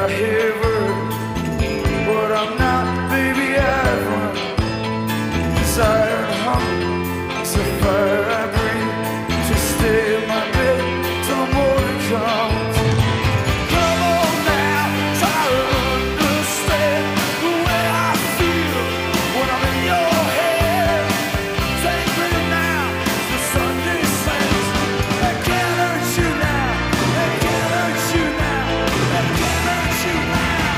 heaven. What I'm not, baby, I've run. Desire and hunger, it's a fire I breathe. To stay in my bed till the morning comes. Come on now, try to understand the way I feel when I'm in your head. Take me now, the sun descends. They can't hurt you now, they can't hurt you now, they can't hurt you now.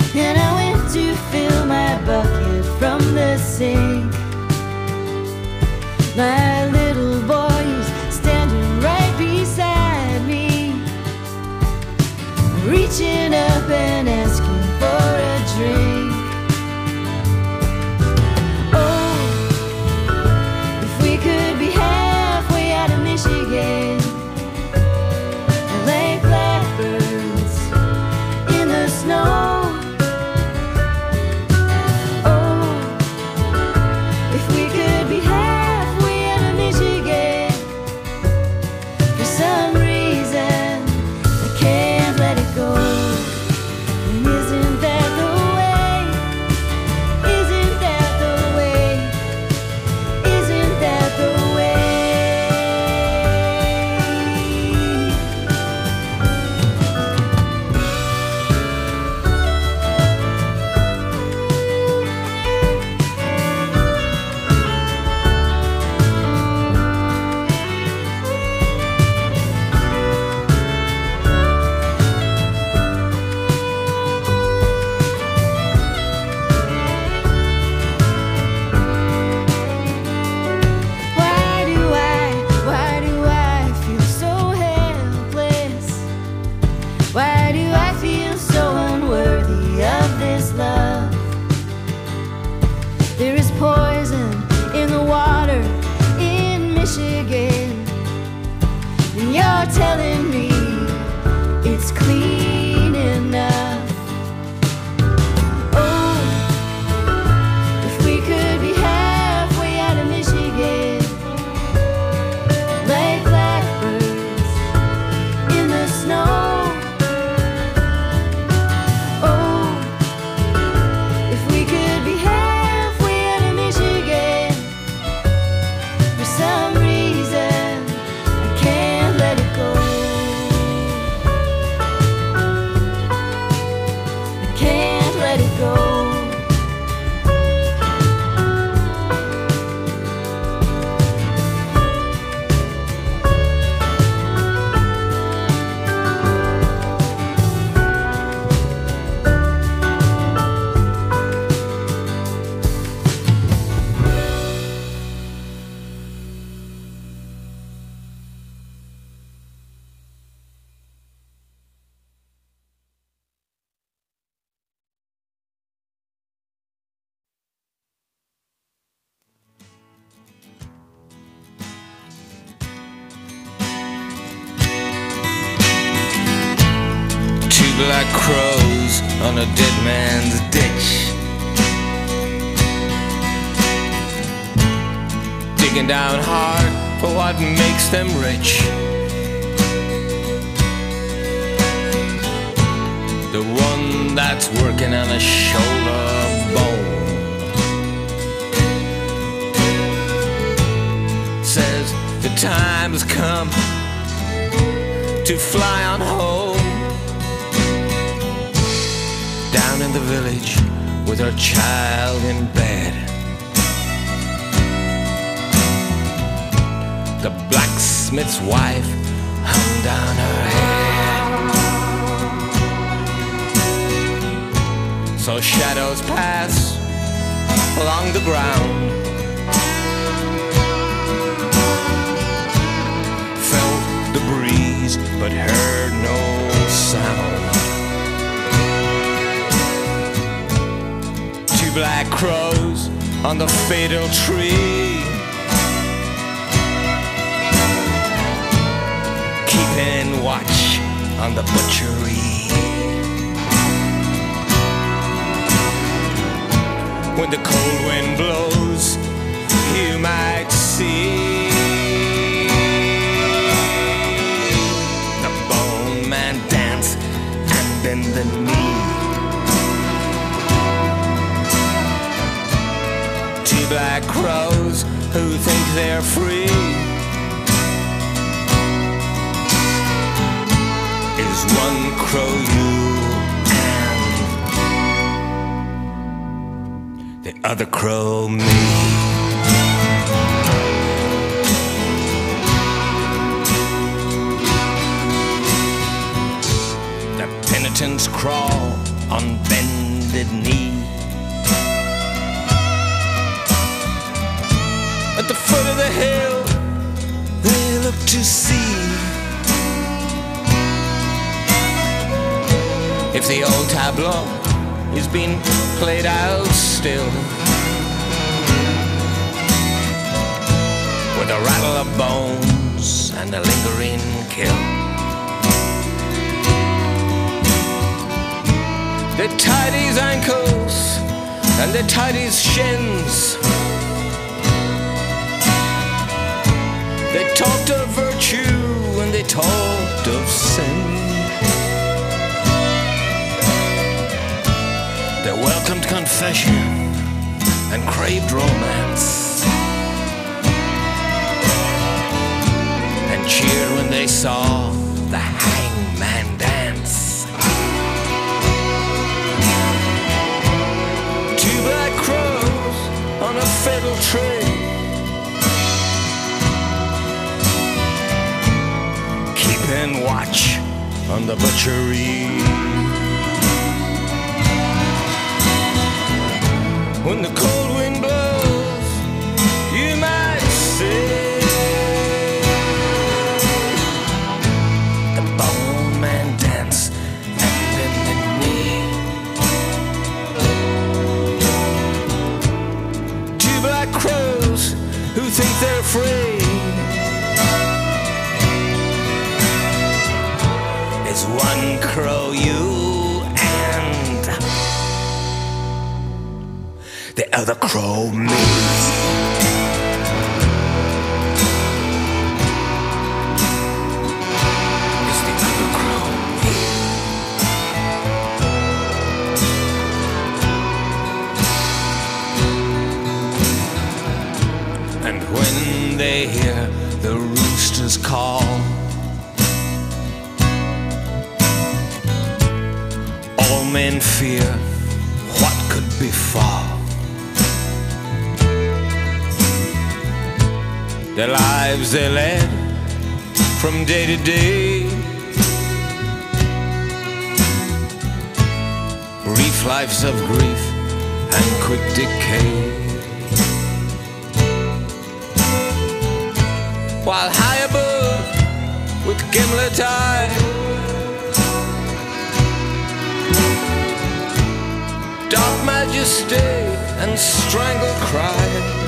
and I went to fill my bucket from the sink. My little boy is standing right beside me, reaching up and asking for a drink. Oh, if we could be halfway out of Michigan and lay blackbirds in the snow. Oh, if we could be halfway out of Michigan, for some reason I can't let it go. And isn't that the way? Isn't that the way? Isn't that the way? Why do I feel so helpless? Why do I feel so unworthy of this love? There is poison in the water in Michigan, and you're telling me it's clean enough. Oh, if we could be halfway out of Michigan, like blackbirds in the snow. Oh, if we could be halfway out of Michigan, for some reason I can't let it go. I can't let it go. Two black crows on a dead man's ditch, digging down hard for what makes them rich. The one that's working on a shoulder bone says the time has come to fly on home. Down in the village with her child in bed, the blacksmith's wife hung down her head. So shadows pass along the ground, felt the breeze but heard no sound. Two black crows on the fatal tree, keeping watch on the butchery. When the cold wind blows, you might see the bone man dance and bend the knee. Two black crows who think they're free is one crow you and the other crow me. The penitents crawl on bended bended knee. At the foot of the hill, they look to see if the old tableau is being played out still, with a rattle of bones and a lingering kill. They tied his ankles and they tied his shins. They talked of virtue and they talked of sin. They welcomed confession and craved romance, and cheered when they saw the hangman dance. Two black crows on a fatal tree, keeping watch on the butchery. When the cold wind blows, you might say the bone man dance and bend the knee. Two black crows who think they're free. There's one crow you and the other crow me. It's the other crow me. And when they hear the roosters call, all men fear what could befall. The lives they led from day to day, brief lives of grief and quick decay. While high above with gimlet eye, dark majesty and strangled cry,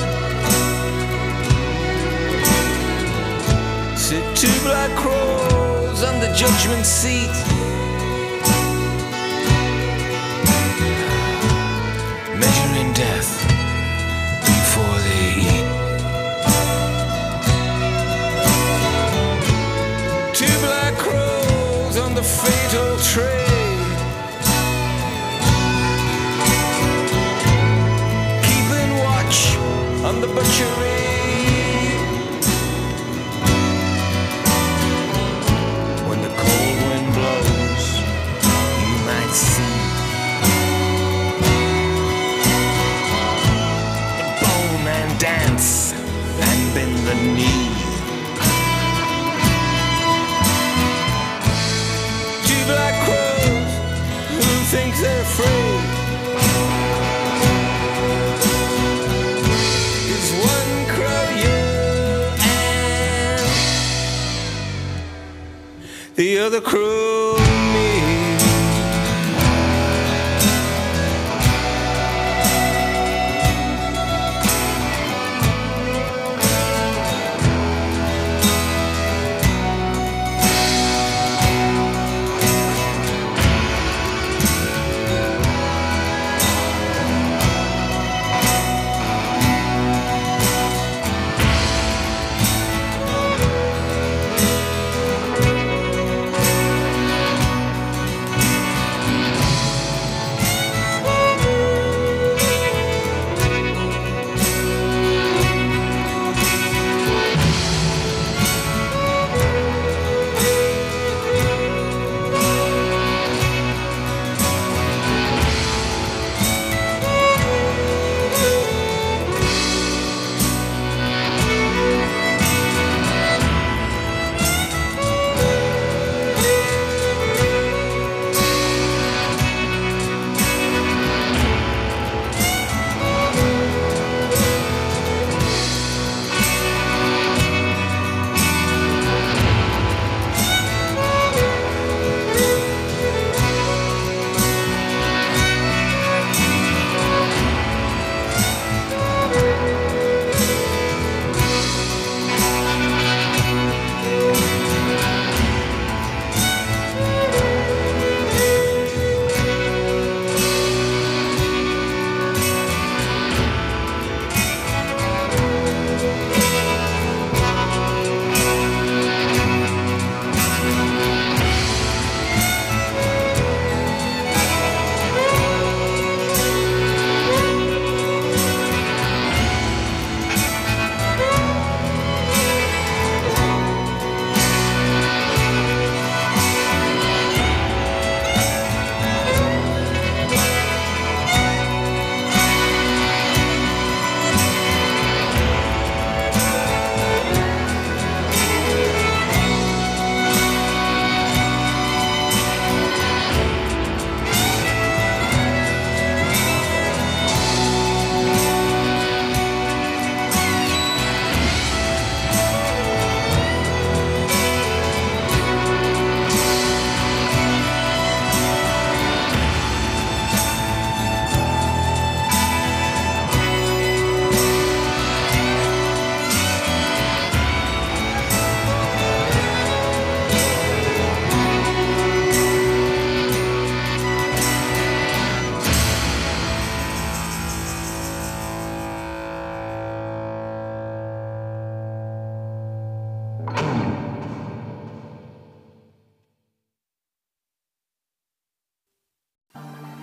sit two black crows on the judgment seat, measuring death before they eat. Two black crows on the fatal tree, keeping watch on the butchery. Dance and bend the knee. Two black crows who think they're free. It's one crow you and the other crow me.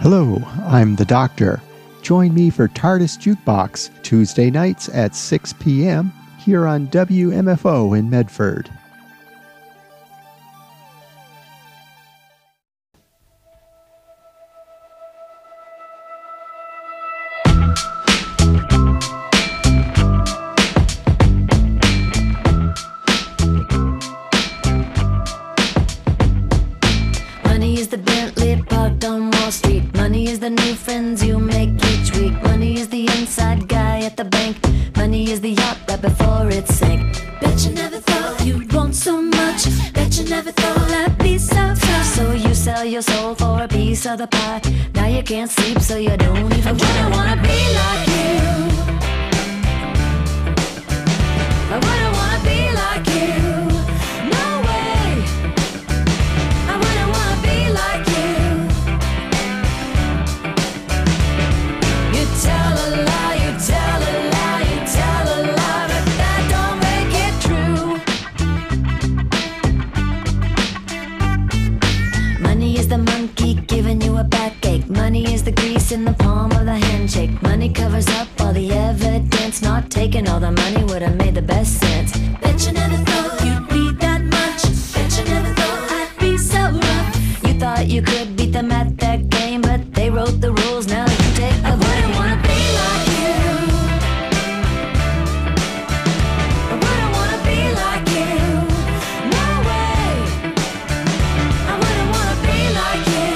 Hello, I'm the Doctor. Join me for TARDIS Jukebox Tuesday nights at 6 p.m. here on WMFO in Medford. Money is the Bentley parked on Wall Street. Money is the new friends you make each week. Money is the inside guy at the bank. Money is the yacht right before it sank. Bet you never thought you'd want so much. Bet you never thought I'd be so tough. So you sell your soul for a piece of the pie. Now you can't sleep, so you don't even try. I wouldn't wanna be like you. I wouldn't wanna be like you. No way. I wouldn't wanna be like you. You tell a lie, you tell a lie, you tell a lie, but that don't make it true. Money is the monkey giving you a backache. Money is the grease in the palm of the handshake. Money covers up all the evidence. Not taking all the money would have made the best sense. Bet you never thought you'd be that much. Bet you never thought I'd be so rough. You thought you could beat them at that game, but they wrote the rules. Now you take. I wouldn't wanna be like you. I wouldn't wanna be like you. No way. I wouldn't wanna be like you.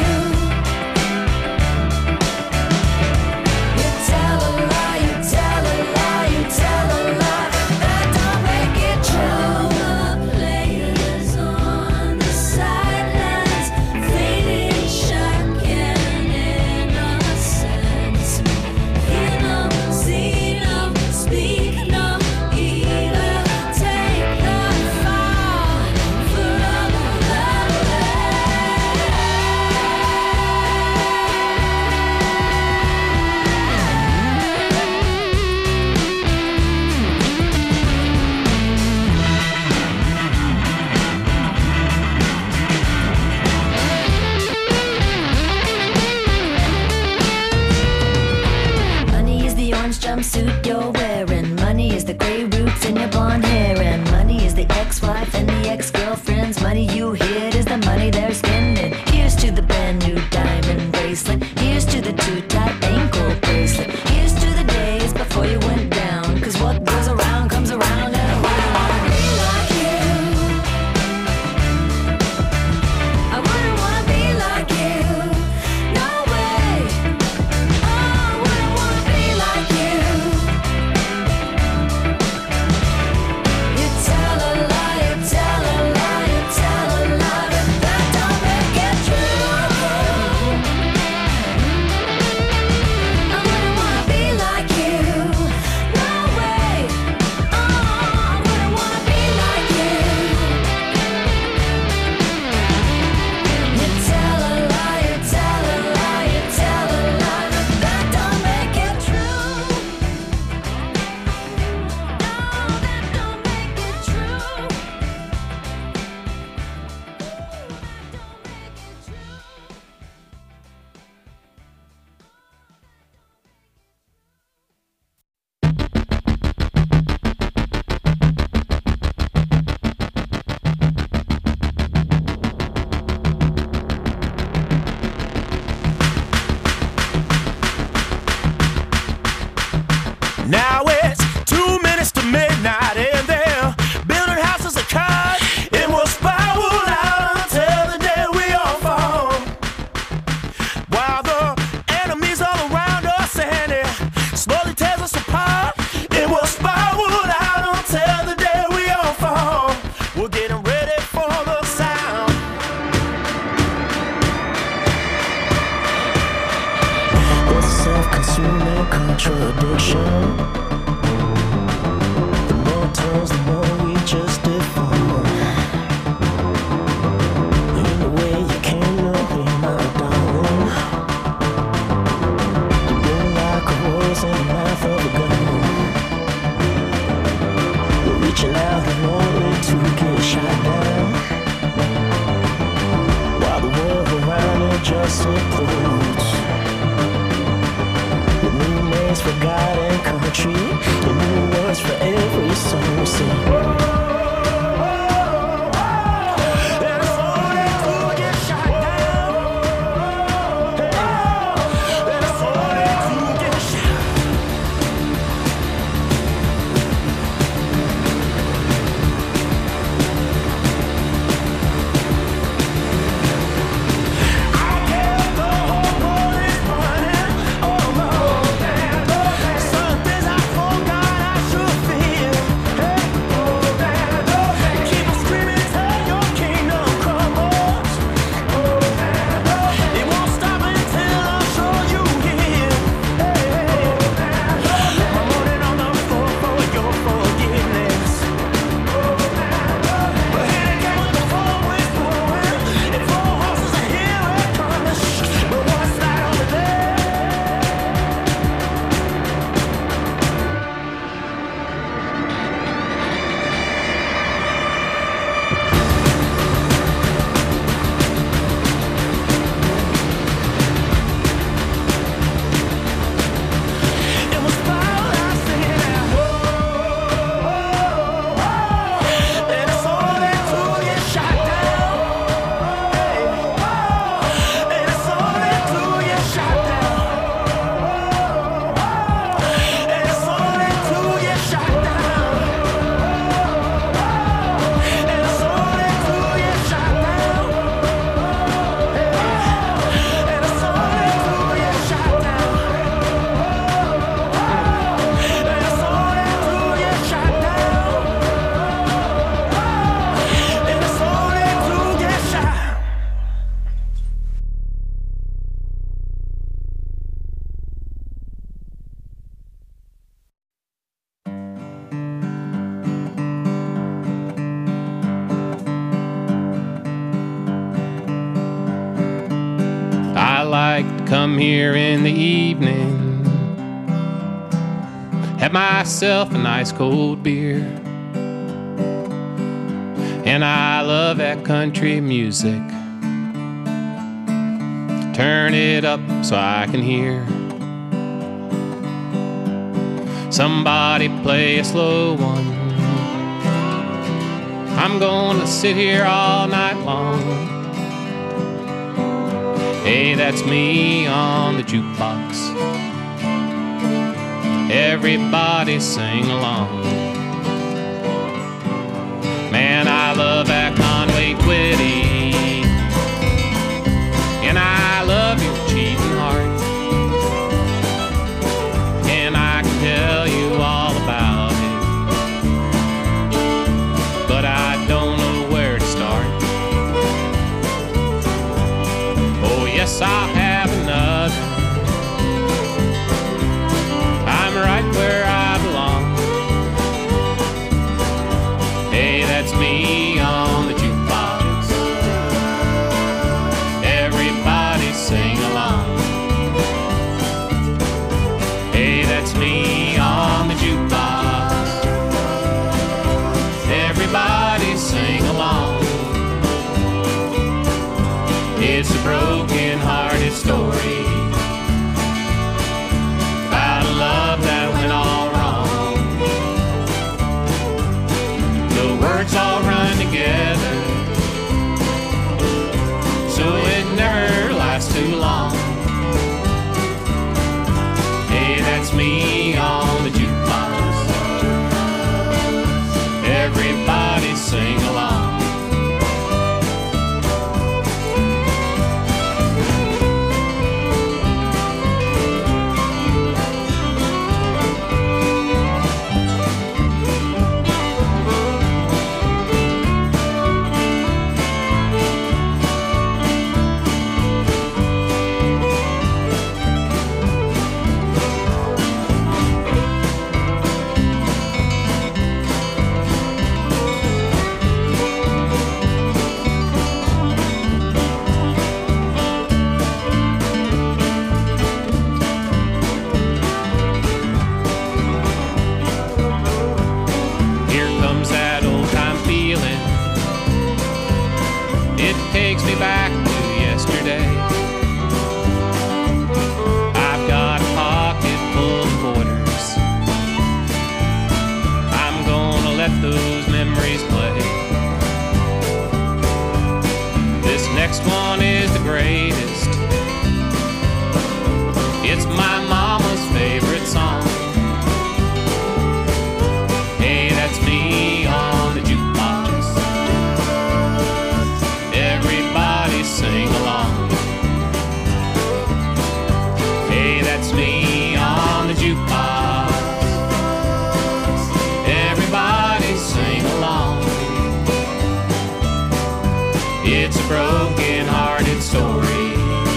You tell a lie, you tell a lie, you tell a lie. That don't make it true. The players on the sidelines, fading, shocking innocence. Hear no, see no, speak no evil. Take the fall for all of the Money is the orange jumpsuit you're wearing. Money is the gray roots in your blonde hair. And money is the ex-wife and the ex-girlfriends. Money you hid is the money they're spending. Here's to the brand new diamond bracelet. Here's to the too tight ankle bracelet. Here's to the days before you went down. 'Cause what goes around comes around. And I wouldn't wanna be like you. I wouldn't wanna be like you. No way. Oh, I wouldn't wanna be like you. You tell a lie, you tell a lie, you tell a lie, but that don't make it true. I wouldn't wanna be like you. No way. Oh, I wouldn't wanna be like you. You tell a lie, you tell a lie, you tell a lie, but that don't make it true. No, that don't make it true. Now it's 2 minutes to midnight and they're building houses of cards. It will spiral out until the day we all fall. While the enemies all around us and it slowly tears us apart. It will spiral out until the day we all fall. We're getting ready for the sound. It's a self-consuming contradiction. The more turns, the more we just deform. In the way you can't look me, my darling. You're like a rose in the mouth of a gun. We're reaching out in order to get shot down, while the world around it just implodes. for God and country. You knew words for every song. Sing. Come here in the evening, have myself a nice cold beer, and I love that country music. Turn it up so I can hear somebody play a slow one. I'm gonna sit here all night long. Hey, that's me on the jukebox. Everybody sing along. Man, I love that Conway Twitty, and I love your cheating heart, and I can tell you all about it, but I don't know where to start. Yes, I'll have another. I'm right where I belong. Hey, that's me on the jukebox. Everybody sing along. Hey, that's me on the jukebox. Everybody sing along. It's a broken-hearted story about a love that went all wrong. The words all run together, so it never lasts too long. Hey, that's me on the jukebox. Everybody sing along. Hey, that's me on the jukebox. Everybody sing along. It's a broken-hearted story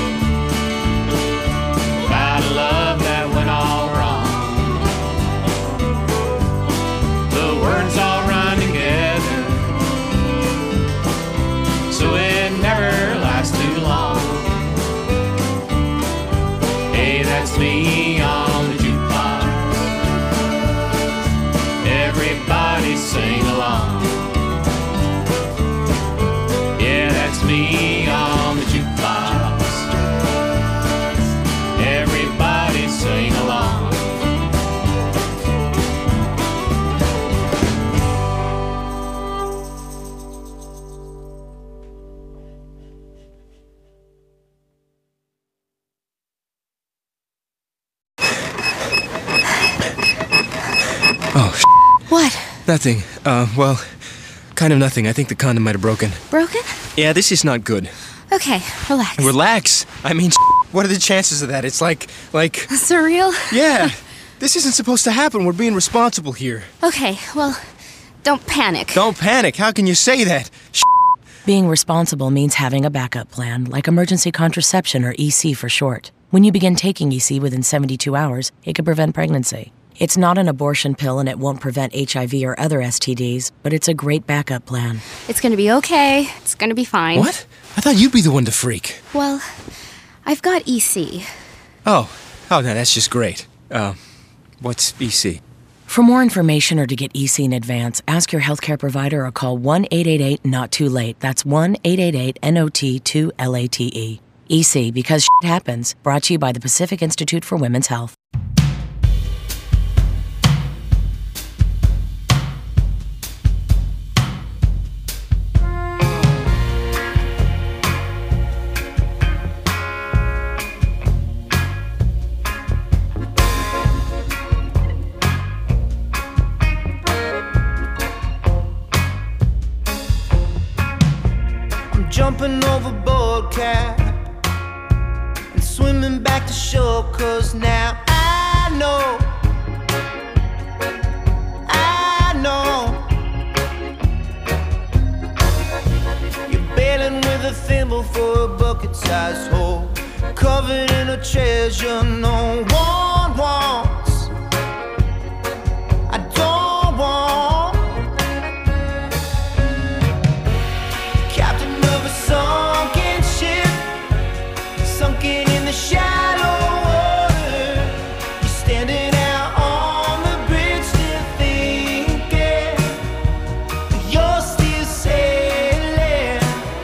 about a love that went all wrong. The words all run together, so it never lasts too long. Hey, that's me on the jukebox. Everybody sing along. Yeah, that's me on the jukebox. Everybody sing along. Oh, What? nothing. Well, kind of nothing. I think the condom might have broken. Broken? Yeah, this is not good. Okay, relax. Relax. I mean, what are the chances of that? It's like... Surreal? Yeah. This isn't supposed to happen. We're being responsible here. Okay, well, don't panic. Don't panic. How can you say that? Being responsible means having a backup plan, like emergency contraception or EC for short. When you begin taking EC within 72 hours, it could prevent pregnancy. It's not an abortion pill and it won't prevent HIV or other STDs, but it's a great backup plan. It's gonna be okay. It's gonna be fine. What? I thought you'd be the one to freak. Well, I've got EC. Oh, no, that's just great. What's EC? For more information or to get EC in advance, ask your healthcare provider or call 1-888-NOT-TOO-LATE. That's 1-888-NOT-2-LATE. EC, because shit happens. Brought to you by the Pacific Institute for Women's Health. Jumping overboard, Cap, and swimming back to shore, 'cause now I know you're bailing with a thimble for a bucket-sized hole, covered in a treasure no one wants. I don't want. Captain of a sunken ship, sunken in the shallow water. You're standing out on the bridge, still thinking you're still sailing.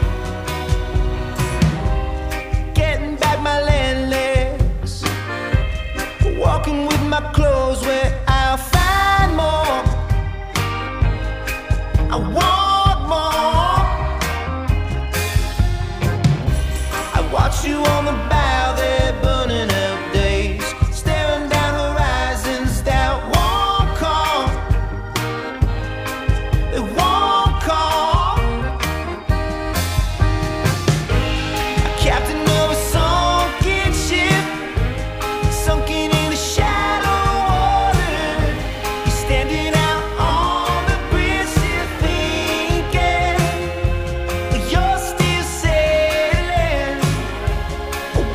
Getting back my land legs, walking with my clothes where I'll find more. I want more. Watch you on the bow there, burning out days, staring down horizons that won't come. They won't come. A captain of a sunken ship, sunken in the shallow water. You're standing out on the bridge, still thinking you're still sailing.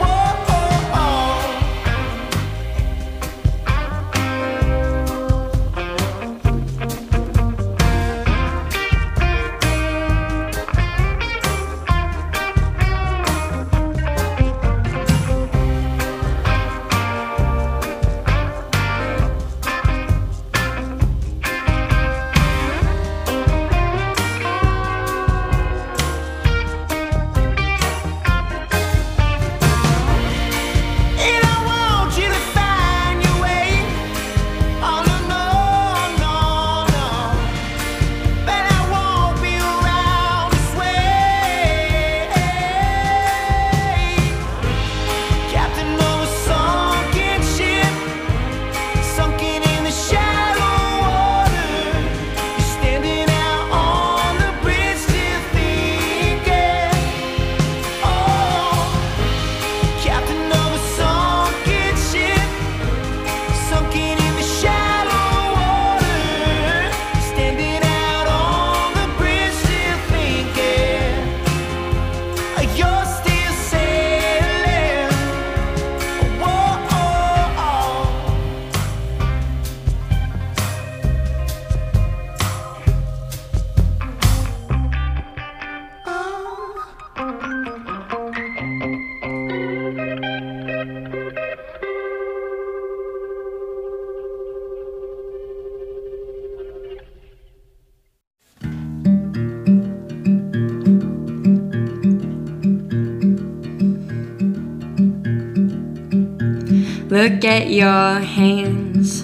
Look at your hands,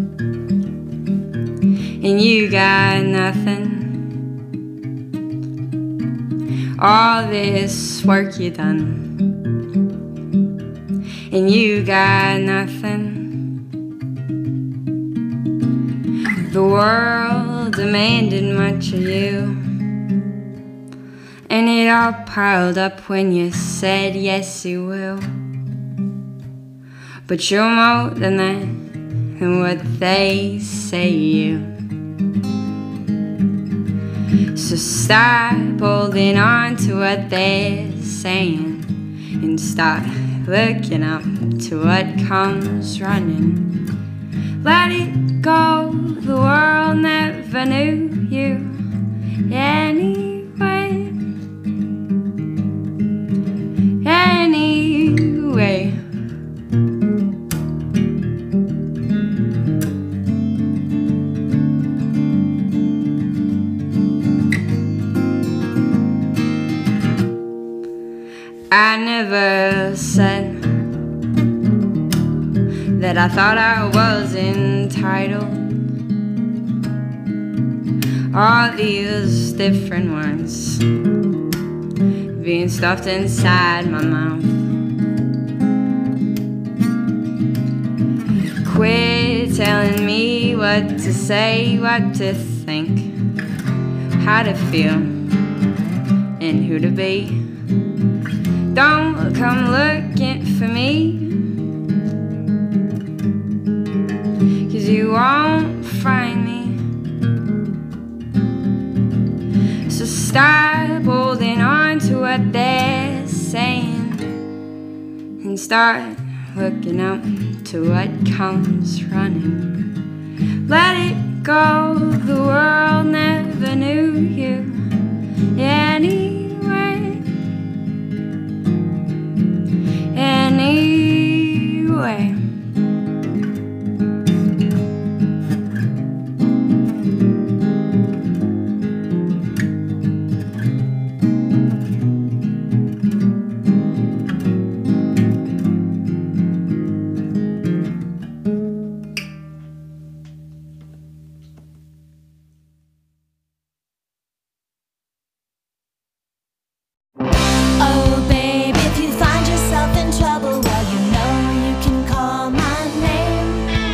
and you got nothing. All this work you done, and you got nothing. The world demanded much of you, and it all piled up when you said yes you will. But you're more than that, and what they say you. So stop holding on to what they're saying, and start looking up to what comes running. Let it go, the world never knew you anyway. Anyway. I never said that I thought I was entitled. All these different words being stuffed inside my mouth. Quit telling me what to say, what to think, how to feel, and who to be. Don't come looking for me, 'cause you won't find me. So stop holding on to what they're saying, and start looking up to what comes running. Let it go, the world never knew you anyway. Anyway. Oh, babe, if you find yourself in trouble, well, you know you can call my name.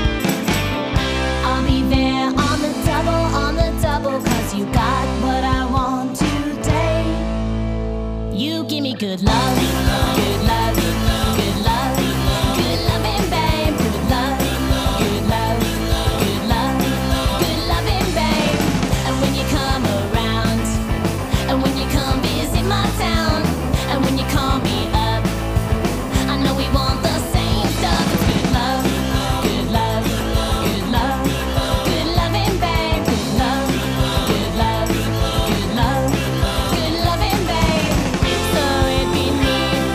I'll be there on the double, 'cause you got what I want today. You give me good love, good love, good love, good loving, babe, good love, good love, good love, good loving, babe. And when you come around, and when you come visit my town, and when you call me up, I know we want the same stuff. It's good love, good love, good love, good loving, babe, good love, good love, good love, good loving, babe. So it'd be me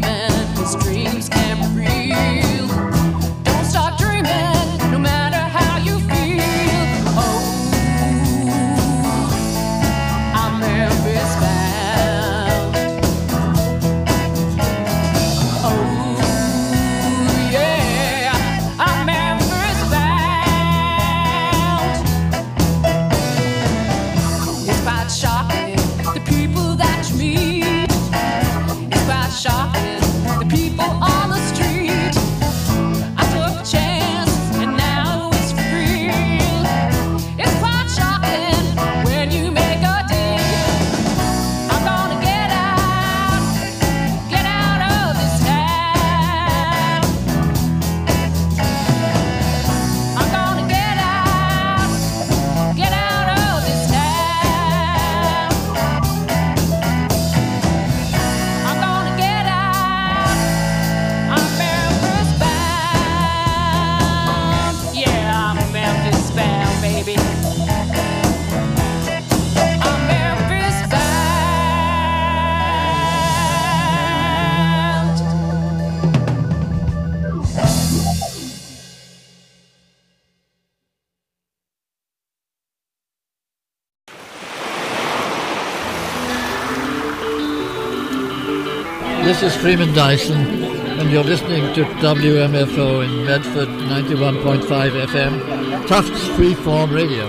dreaming, 'cause dreams can be real. Don't stop dreaming, no matter how you feel. Oh, I'm Memphis bound. Oh, yeah, I'm Memphis bound. It's quite shocking, the people that you meet. It's quite shocking, the people on the street. I took a chance and now it's real. It's quite shocking when you make a deal. I'm gonna get out of this town. I'm gonna get out of this town. I'm gonna get out. I'm Memphis bound. Yeah, I'm Memphis bound, baby. I'm Memphis bound. This is Freeman Dyson, and you're listening to WMFO in Medford 91.5 FM, Tufts Freeform Radio.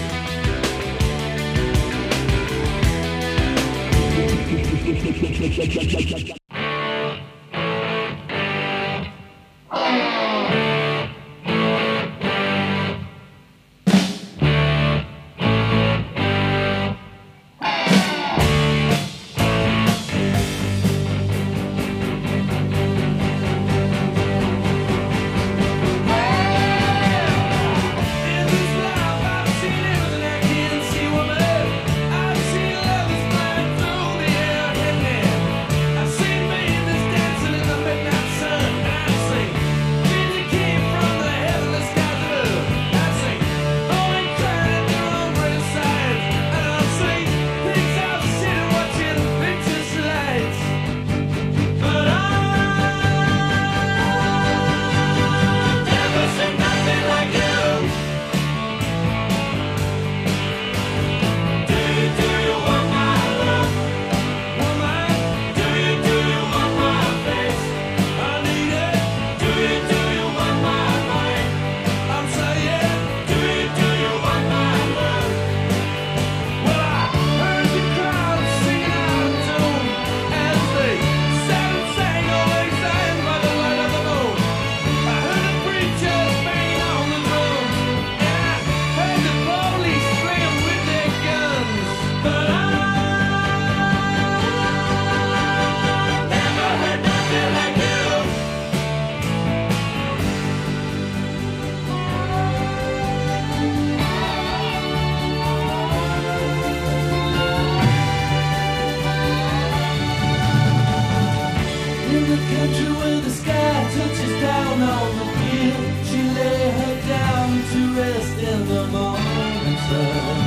In the country where the sky touches down on the field, she lay her down to rest in the morning sun.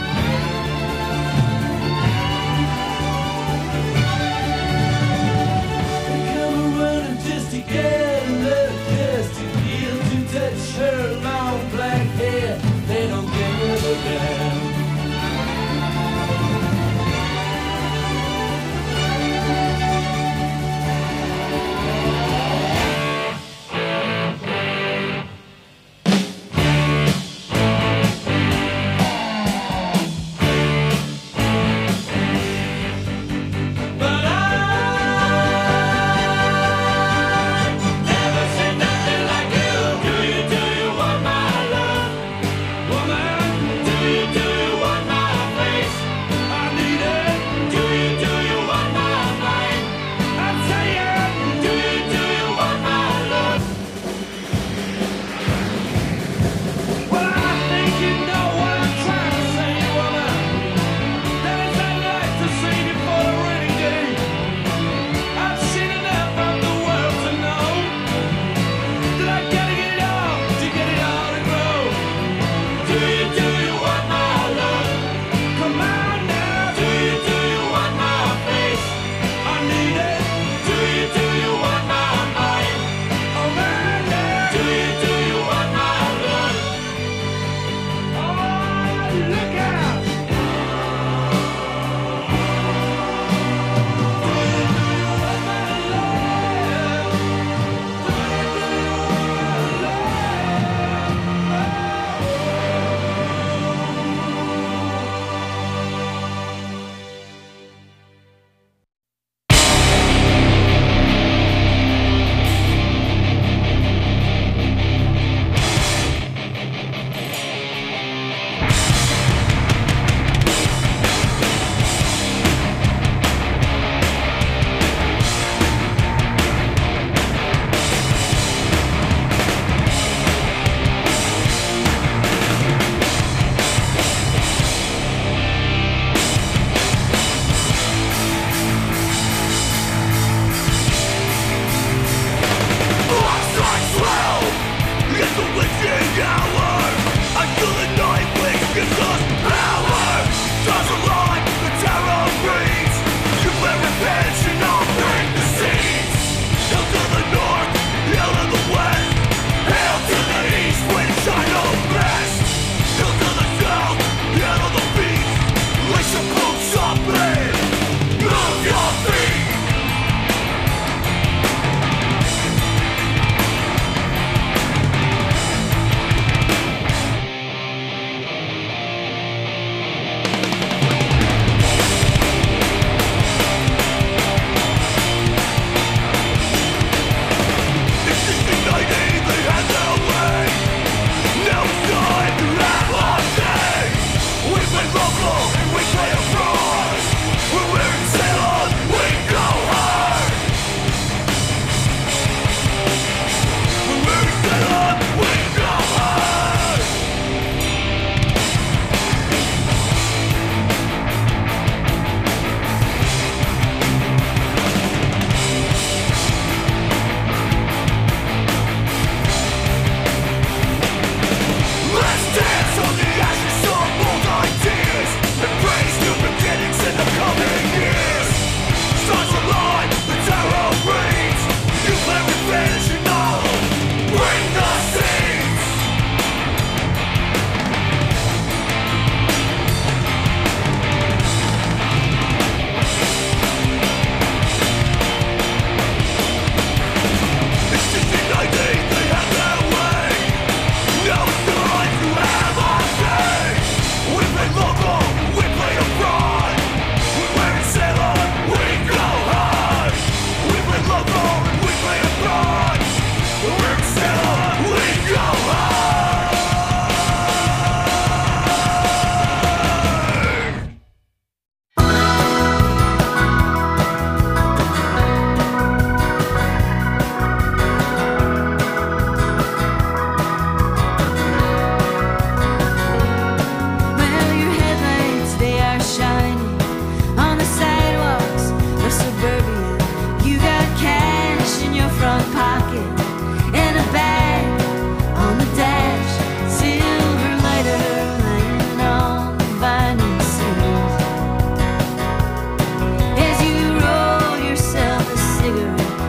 They come running just to get a look, just to feel, to touch her long black hair. They don't give a damn.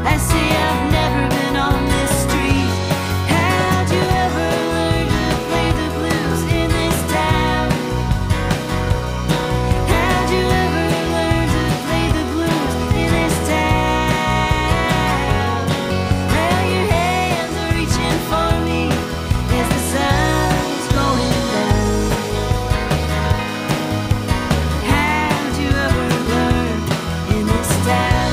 I say I've never been on this street. How'd you ever learn to play the blues in this town? How'd you ever learn to play the blues in this town? Well, your hands are reaching for me as the sun's going down. How'd you ever learn in this town?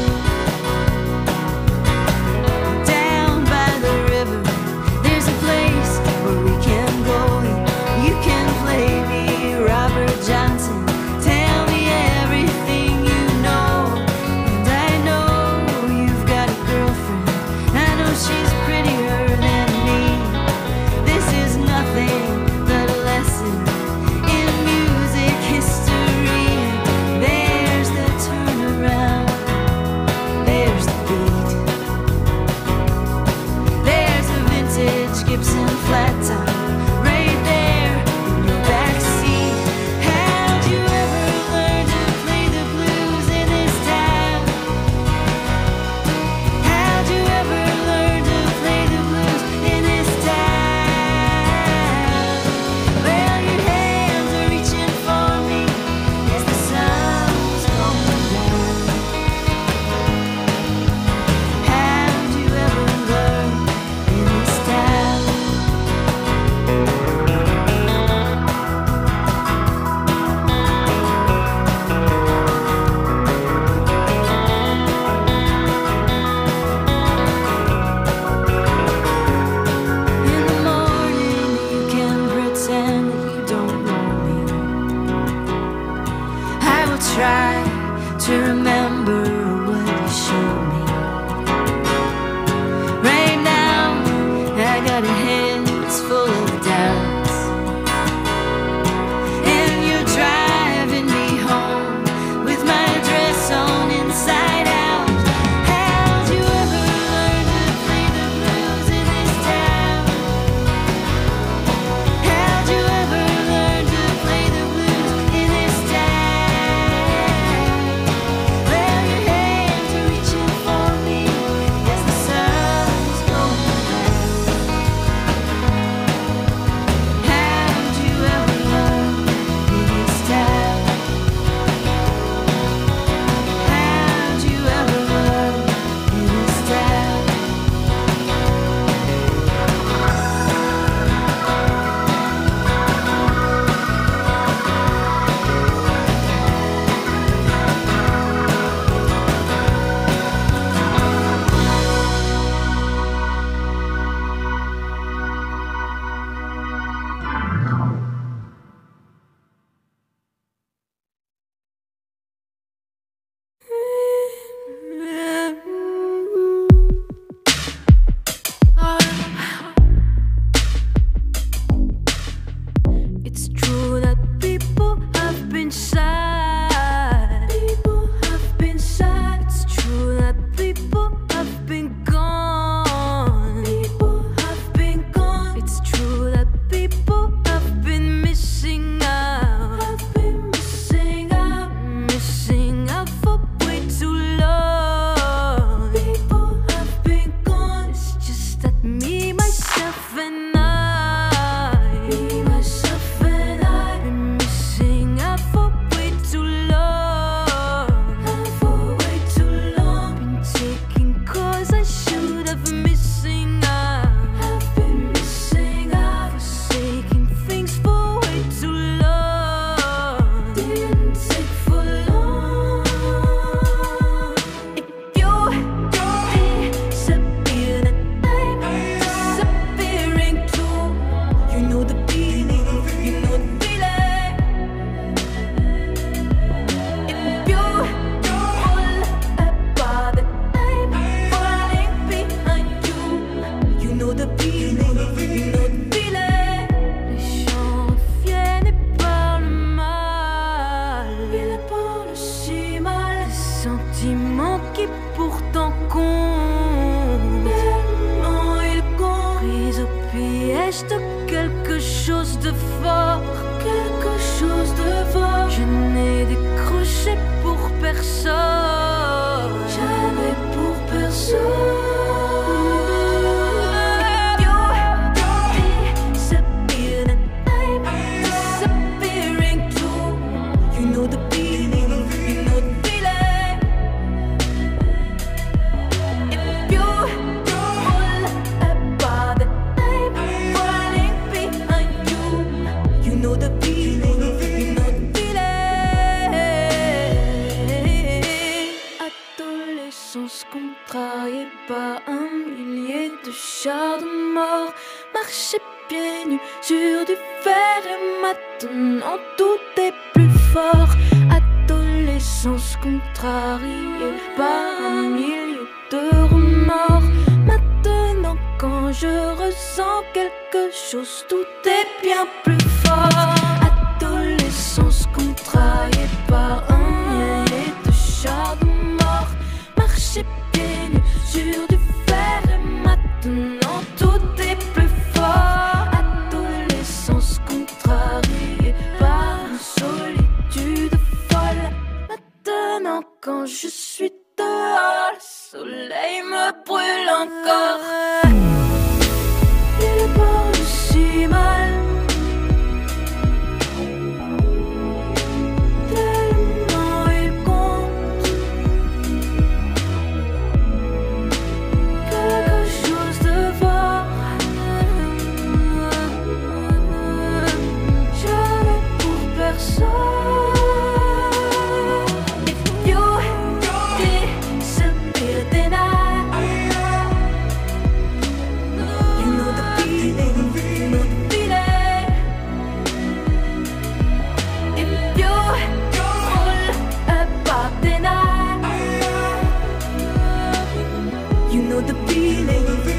Down by the river, there's a place where we can go. You can play me Robert Johnson. Tell me everything you know. And I know you've got a girlfriend. I know she's prettier than me. This is nothing but a lesson in music history. There's the turnaround. There's the beat. There's a vintage Gibson flat top right there in your back seat. How'd you ever learn to play the blues in this town? How'd you ever learn to play the blues in this town? Well, your hands are reaching for me as the sun's going down. How'd you ever learn in this town? In the morning, you can pretend that you don't know me. I will try to remember what you showed me. Right now, I got a head that's full of doubts, and you're driving me home with my dress on inside out. How'd you ever learn to play the blues in this town? How'd you ever learn to play the blues in this town? Well, your hands are reaching for me as the sun's going down. How'd you ever learn in this town? How'd you ever learn in this town? It's true that people have been sad. People have been sad. It's true that people have been gone. People have been gone. It's true that people have been missing out. Have been missing out. Missing out for way too long. People have been gone. It's just that me, myself, and me, myself, and I been missing out for way too long. For way too long. Been taking calls I should have missing out. Have been missing out. Forsaking things for way too long. Didn't take for long. If you disappear, then I'm disappearing too. You know the feeling, you know the feeling. If you fall apart, then I'm falling behind you. You know the feeling, you know the feeling. Les gens reviennent et parlent mal. Ils parlent si mal. Des sentiments qui pourtant comptent. Tellement ils comptent. Pris au piège de quelque chose de fort. Quelque chose de fort. Je n'ai décroché pour personne. Jamais pour personne. contrarié par un millier de chars de mort. Marcher pieds nus sur du fer et maintenant tout est plus fort. Adolescence contrariée par un millier de remords. Maintenant quand je ressens quelque chose, tout est bien plus fort. Adolescence contrariée par un millier de chars de mort. Marcher pieds nus sur du fer et maintenant tout est plus fort. Adolescence contrariée par une solitude folle. Maintenant quand je suis dehors, le soleil me brûle encore. Il parle si mal, tellement il compte quelque chose de fort. Jamais pour personne. If you disappear, then you know the feeling, you know the feeling. If you fall apart, then you know the feeling.